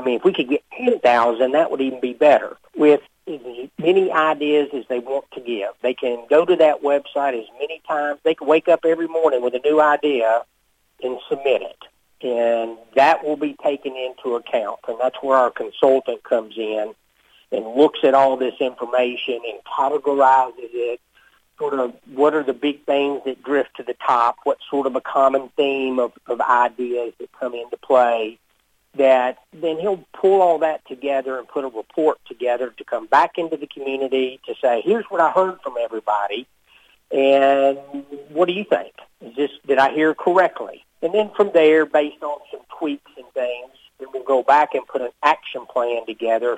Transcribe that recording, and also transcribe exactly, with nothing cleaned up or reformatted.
mean, if we could get ten thousand, that would even be better. With as many ideas as they want to give, they can go to that website as many times. They can wake up every morning with a new idea and submit it. And that will be taken into account. And that's where our consultant comes in and looks at all this information and categorizes it, sort of what are the big things that drift to the top, what's sort of a common theme of, of ideas that come into play, that then he'll pull all that together and put a report together to come back into the community to say, here's what I heard from everybody, and what do you think? Is this, did I hear correctly? And then from there, based on some tweaks and things, then we'll go back and put an action plan together